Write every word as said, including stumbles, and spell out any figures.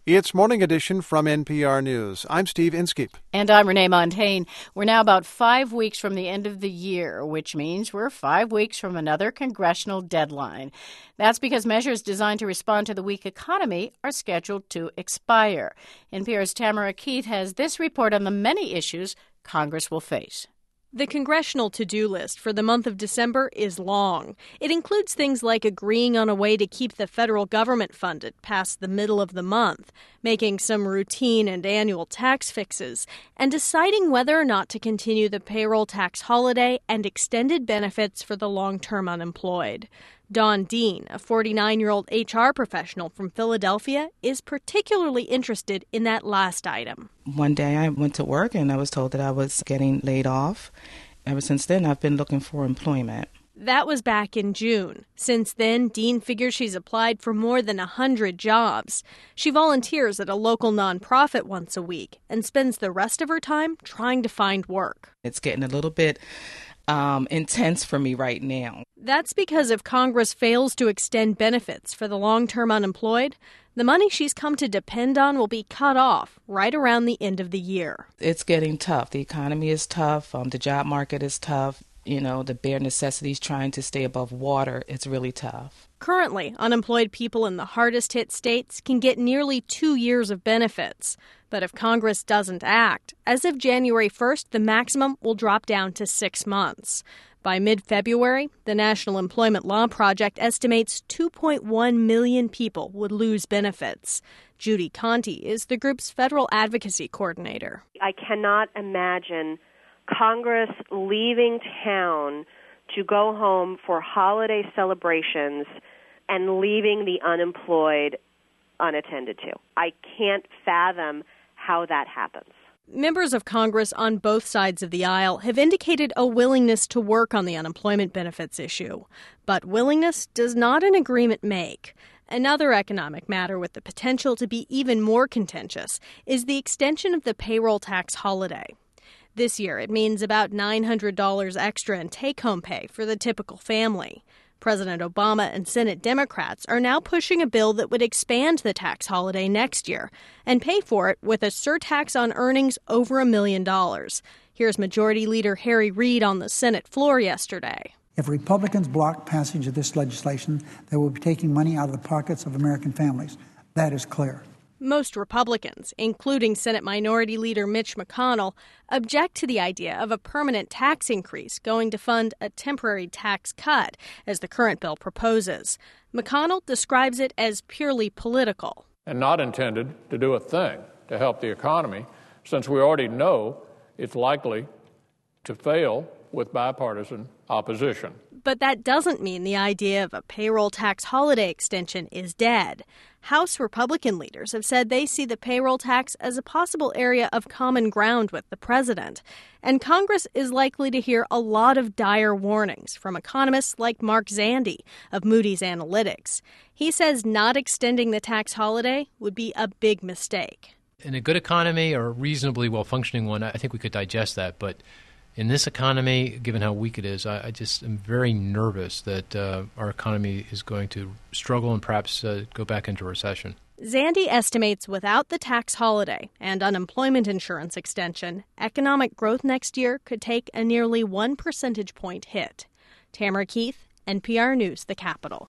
It's Morning Edition from N P R News. I'm Steve Inskeep. And I'm Renee Montaigne. We're now about five weeks from the end of the year, which means we're five weeks from another congressional deadline. That's because measures designed to respond to the weak economy are scheduled to expire. N P R's Tamara Keith has this report on the many issues Congress will face. The congressional to-do list for the month of December is long. It includes things like agreeing on a way to keep the federal government funded past the middle of the month, making some routine and annual tax fixes, and deciding whether or not to continue the payroll tax holiday and extended benefits for the long-term unemployed. Dawn Dean, a forty-nine-year-old H R professional from Philadelphia, is particularly interested in that last item. One day I went to work and I was told that I was getting laid off. Ever since then, I've been looking for employment. That was back in June. Since then, Dean figures she's applied for more than one hundred jobs. She volunteers at a local nonprofit once a week and spends the rest of her time trying to find work. It's getting a little bit um, intense for me right now. That's because if Congress fails to extend benefits for the long-term unemployed, the money she's come to depend on will be cut off right around the end of the year. It's getting tough. The economy is tough. Um, the job market is tough. You know, the bare necessities trying to stay above water, it's really tough. Currently, unemployed people in the hardest-hit states can get nearly two years of benefits. But if Congress doesn't act, as of January first, the maximum will drop down to six months. By mid-February, the National Employment Law Project estimates two point one million people would lose benefits. Judy Conti is the group's federal advocacy coordinator. I cannot imagine Congress leaving town to go home for holiday celebrations and leaving the unemployed unattended to. I can't fathom how that happens. Members of Congress on both sides of the aisle have indicated a willingness to work on the unemployment benefits issue. But willingness does not an agreement make. Another economic matter with the potential to be even more contentious is the extension of the payroll tax holiday. This year, it means about nine hundred dollars extra in take-home pay for the typical family. President Obama and Senate Democrats are now pushing a bill that would expand the tax holiday next year and pay for it with a surtax on earnings over a million dollars. Here's Majority Leader Harry Reid on the Senate floor yesterday. If Republicans block passage of this legislation, they will be taking money out of the pockets of American families. That is clear. Most Republicans, including Senate Minority Leader Mitch McConnell, object to the idea of a permanent tax increase going to fund a temporary tax cut, as the current bill proposes. McConnell describes it as purely political. And not intended to do a thing to help the economy, since we already know it's likely to fail with bipartisan opposition. But that doesn't mean the idea of a payroll tax holiday extension is dead. House Republican leaders have said they see the payroll tax as a possible area of common ground with the president. And Congress is likely to hear a lot of dire warnings from economists like Mark Zandi of Moody's Analytics. He says not extending the tax holiday would be a big mistake. In a good economy or a reasonably well-functioning one, I think we could digest that. But in this economy, given how weak it is, I, I just am very nervous that uh, our economy is going to struggle and perhaps uh, go back into recession. Zandi estimates without the tax holiday and unemployment insurance extension, economic growth next year could take a nearly one percentage point hit. Tamara Keith, N P R News, The Capitol.